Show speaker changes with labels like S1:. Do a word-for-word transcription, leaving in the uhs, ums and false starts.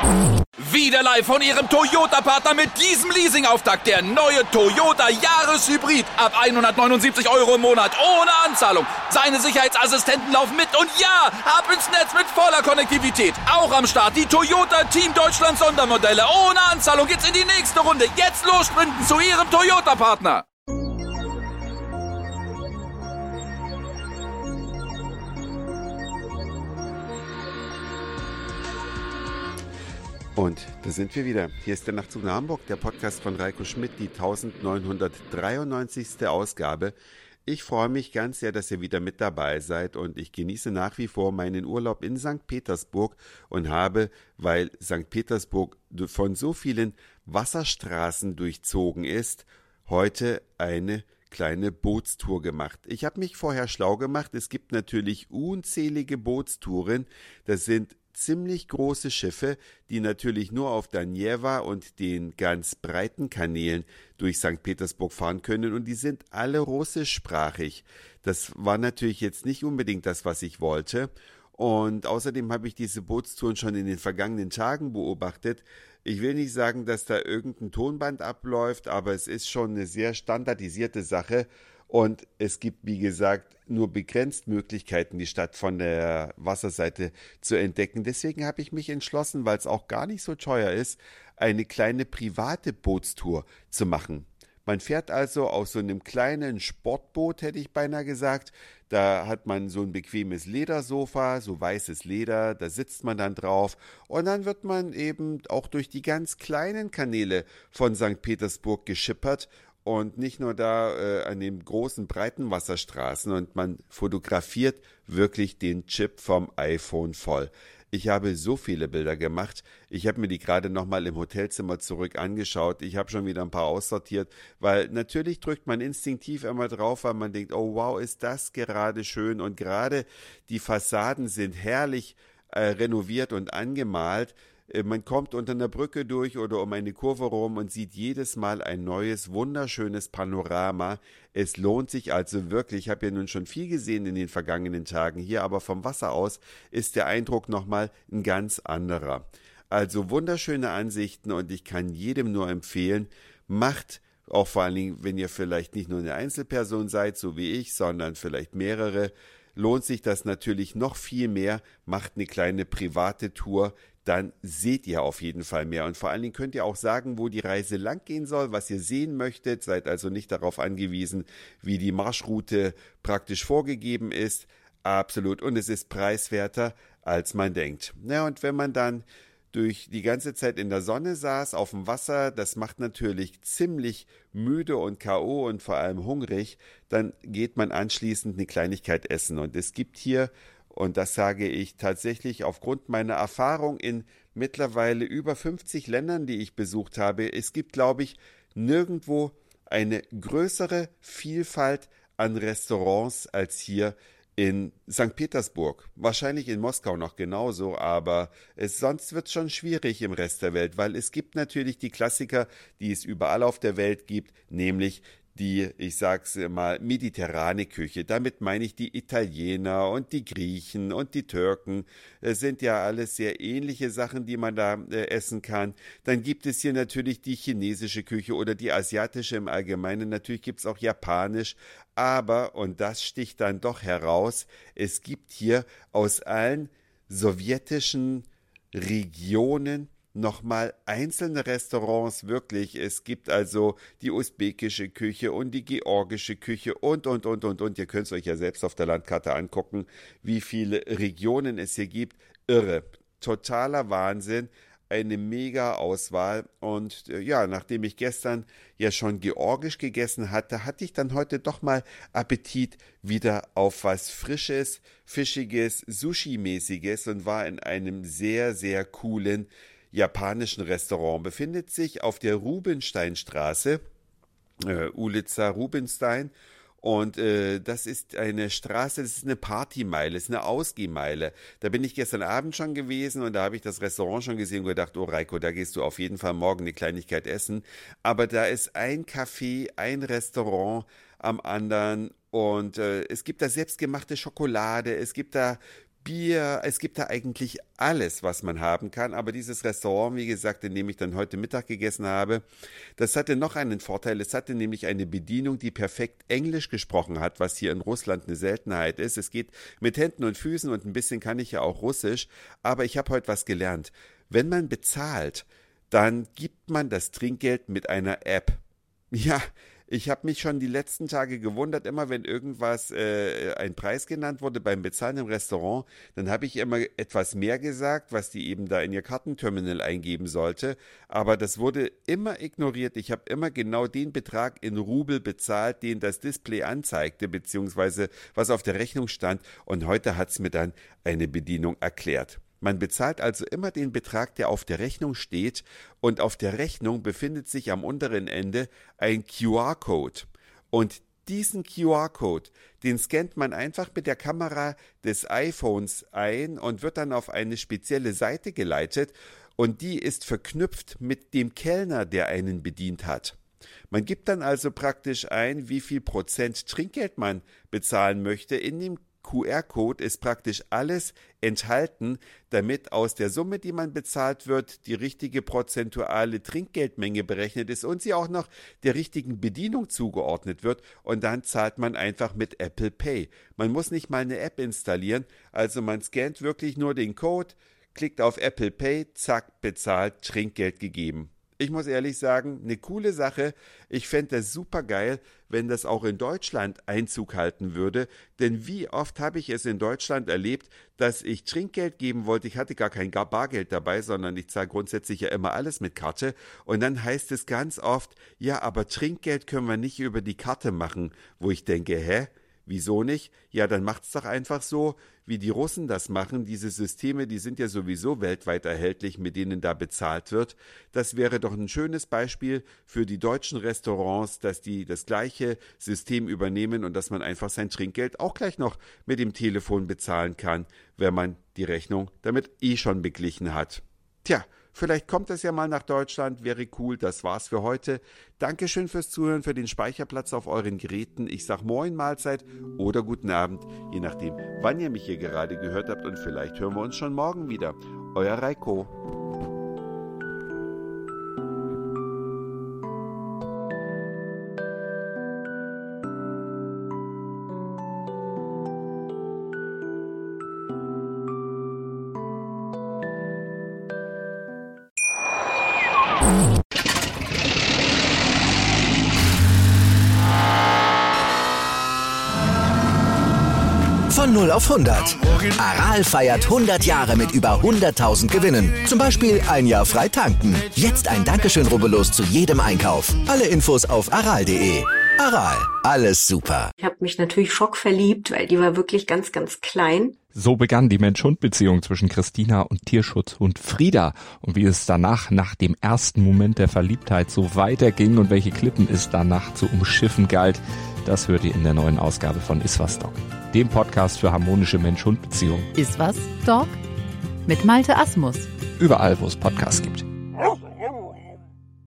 S1: Wieder live von Ihrem Toyota-Partner mit diesem Leasing-Auftakt. Der neue Toyota Jahreshybrid. Ab hundertneunundsiebzig Euro im Monat. Ohne Anzahlung. Seine Sicherheitsassistenten laufen mit. Und ja, ab ins Netz mit voller Konnektivität. Auch am Start die Toyota Team Deutschland Sondermodelle. Ohne Anzahlung geht's in die nächste Runde. Jetzt los sprinten zu Ihrem Toyota-Partner.
S2: Und da sind wir wieder. Hier ist der Nachtzug nach Hamburg, der Podcast von Reiko Schmidt, die neunzehnhundertdreiundneunzigste Ausgabe. Ich freue mich ganz sehr, dass ihr wieder mit dabei seid und ich genieße nach wie vor meinen Urlaub in Sankt Petersburg und habe, weil Sankt Petersburg von so vielen Wasserstraßen durchzogen ist, heute eine kleine Bootstour gemacht. Ich habe mich vorher schlau gemacht. Es gibt natürlich unzählige Bootstouren. Das sind ziemlich große Schiffe, die natürlich nur auf der Neva und den ganz breiten Kanälen durch Sankt Petersburg fahren können und die sind alle russischsprachig. Das war natürlich jetzt nicht unbedingt das, was ich wollte und außerdem habe ich diese Bootstouren schon in den vergangenen Tagen beobachtet. Ich will nicht sagen, dass da irgendein Tonband abläuft, aber es ist schon eine sehr standardisierte Sache. Und es gibt, wie gesagt, nur begrenzt Möglichkeiten, die Stadt von der Wasserseite zu entdecken. Deswegen habe ich mich entschlossen, weil es auch gar nicht so teuer ist, eine kleine private Bootstour zu machen. Man fährt also auf so einem kleinen Sportboot, hätte ich beinahe gesagt. Da hat man so ein bequemes Ledersofa, so weißes Leder, da sitzt man dann drauf. Und dann wird man eben auch durch die ganz kleinen Kanäle von Sankt Petersburg geschippert. Und nicht nur da äh, an den großen, breiten Wasserstraßen und man fotografiert wirklich den Chip vom iPhone voll. Ich habe so viele Bilder gemacht. Ich habe mir die gerade nochmal im Hotelzimmer zurück angeschaut. Ich habe schon wieder ein paar aussortiert, weil natürlich drückt man instinktiv immer drauf, weil man denkt, oh wow, ist das gerade schön. Und gerade die Fassaden sind herrlich äh, renoviert und angemalt. Man kommt unter einer Brücke durch oder um eine Kurve rum und sieht jedes Mal ein neues, wunderschönes Panorama. Es lohnt sich also wirklich. Ich habe ja nun schon viel gesehen in den vergangenen Tagen hier, aber vom Wasser aus ist der Eindruck nochmal ein ganz anderer. Also wunderschöne Ansichten und ich kann jedem nur empfehlen, macht auch vor allen Dingen, wenn ihr vielleicht nicht nur eine Einzelperson seid, so wie ich, sondern vielleicht mehrere, lohnt sich das natürlich noch viel mehr. Macht eine kleine private Tour, dann seht ihr auf jeden Fall mehr. Und vor allen Dingen könnt ihr auch sagen, wo die Reise lang gehen soll, was ihr sehen möchtet. Seid also nicht darauf angewiesen, wie die Marschroute praktisch vorgegeben ist. Absolut. Und es ist preiswerter, als man denkt. Na, und wenn man dann durch die ganze Zeit in der Sonne saß, auf dem Wasser, das macht natürlich ziemlich müde und K O und vor allem hungrig, dann geht man anschließend eine Kleinigkeit essen. Und es gibt hier, und das sage ich tatsächlich aufgrund meiner Erfahrung in mittlerweile über fünfzig Ländern, die ich besucht habe, es gibt, glaube ich, nirgendwo eine größere Vielfalt an Restaurants als hier in Sankt Petersburg. Wahrscheinlich in Moskau noch genauso, aber es, sonst wird es schon schwierig im Rest der Welt, weil es gibt natürlich die Klassiker, die es überall auf der Welt gibt, nämlich die, ich sag's mal, mediterrane Küche. Damit meine ich die Italiener und die Griechen und die Türken. Es sind ja alles sehr ähnliche Sachen, die man da äh, essen kann. Dann gibt es hier natürlich die chinesische Küche oder die asiatische im Allgemeinen. Natürlich gibt es auch japanisch. Aber, und das sticht dann doch heraus, es gibt hier aus allen sowjetischen Regionen nochmal einzelne Restaurants wirklich. Es gibt also die usbekische Küche und die georgische Küche und, und, und, und, und. Ihr könnt es euch ja selbst auf der Landkarte angucken, wie viele Regionen es hier gibt. Irre. Totaler Wahnsinn. Eine mega Auswahl und äh, ja, nachdem ich gestern ja schon georgisch gegessen hatte, hatte ich dann heute doch mal Appetit wieder auf was Frisches, Fischiges, Sushi-mäßiges und war in einem sehr, sehr coolen japanischen Restaurant. Befindet sich auf der Rubinsteinstraße, äh, Ulica Rubinstein. Und äh, das ist eine Straße, das ist eine Partymeile, das ist eine Ausgehmeile. Da bin ich gestern Abend schon gewesen und da habe ich das Restaurant schon gesehen und gedacht, oh Reiko, da gehst du auf jeden Fall morgen eine Kleinigkeit essen. Aber da ist ein Café, ein Restaurant am anderen und äh, es gibt da selbstgemachte Schokolade, es gibt da Bier, es gibt da eigentlich alles, was man haben kann, aber dieses Restaurant, wie gesagt, in dem ich dann heute Mittag gegessen habe, das hatte noch einen Vorteil, es hatte nämlich eine Bedienung, die perfekt Englisch gesprochen hat, was hier in Russland eine Seltenheit ist. Es geht mit Händen und Füßen und ein bisschen kann ich ja auch Russisch, aber ich habe heute was gelernt. Wenn man bezahlt, dann gibt man das Trinkgeld mit einer App. Ja, ich habe mich schon die letzten Tage gewundert, immer wenn irgendwas, äh, ein Preis genannt wurde beim Bezahlen im Restaurant, dann habe ich immer etwas mehr gesagt, was die eben da in ihr Kartenterminal eingeben sollte, aber das wurde immer ignoriert. Ich habe immer genau den Betrag in Rubel bezahlt, den das Display anzeigte, beziehungsweise was auf der Rechnung stand, und heute hat es mir dann eine Bedienung erklärt. Man bezahlt also immer den Betrag, der auf der Rechnung steht, und auf der Rechnung befindet sich am unteren Ende ein Q R-Code. Und diesen Q R-Code, den scannt man einfach mit der Kamera des iPhones ein und wird dann auf eine spezielle Seite geleitet, und die ist verknüpft mit dem Kellner, der einen bedient hat. Man gibt dann also praktisch ein, wie viel Prozent Trinkgeld man bezahlen möchte. In dem Q R-Code ist praktisch alles enthalten, damit aus der Summe, die man bezahlt wird, die richtige prozentuale Trinkgeldmenge berechnet ist und sie auch noch der richtigen Bedienung zugeordnet wird, und dann zahlt man einfach mit Apple Pay. Man muss nicht mal eine App installieren, also man scannt wirklich nur den Code, klickt auf Apple Pay, zack, bezahlt, Trinkgeld gegeben. Ich muss ehrlich sagen, eine coole Sache. Ich fände das super geil, wenn das auch in Deutschland Einzug halten würde. Denn wie oft habe ich es in Deutschland erlebt, dass ich Trinkgeld geben wollte. Ich hatte gar kein Bargeld dabei, sondern ich zahle grundsätzlich ja immer alles mit Karte. Und dann heißt es ganz oft, ja, aber Trinkgeld können wir nicht über die Karte machen. Wo ich denke, hä? Wieso nicht? Ja, dann macht's doch einfach so, wie die Russen das machen. Diese Systeme, die sind ja sowieso weltweit erhältlich, mit denen da bezahlt wird. Das wäre doch ein schönes Beispiel für die deutschen Restaurants, dass die das gleiche System übernehmen und dass man einfach sein Trinkgeld auch gleich noch mit dem Telefon bezahlen kann, wenn man die Rechnung damit eh schon beglichen hat. Tja, vielleicht kommt es ja mal nach Deutschland, wäre cool. Das war's für heute. Dankeschön fürs Zuhören, für den Speicherplatz auf euren Geräten. Ich sag Moin, Mahlzeit oder guten Abend, je nachdem, wann ihr mich hier gerade gehört habt, und vielleicht hören wir uns schon morgen wieder. Euer Reiko.
S3: Von null auf hundert. Aral feiert hundert Jahre mit über hunderttausend Gewinnen. Zum Beispiel ein Jahr frei tanken. Jetzt ein Dankeschön, rubbellos zu jedem Einkauf. Alle Infos auf aral punkt de. Aral, alles super.
S4: Ich habe mich natürlich schockverliebt, weil die war wirklich ganz, ganz klein.
S5: So begann die Mensch-Hund-Beziehung zwischen Christina und Tierschutzhund Frieda. Und wie es danach, nach dem ersten Moment der Verliebtheit, so weiterging und welche Klippen es danach zu umschiffen galt, das hört ihr in der neuen Ausgabe von Iswas Dog, dem Podcast für harmonische Mensch-Hund-Beziehungen.
S6: Iswas Dog? Mit Malte Asmus.
S5: Überall, wo es Podcasts gibt.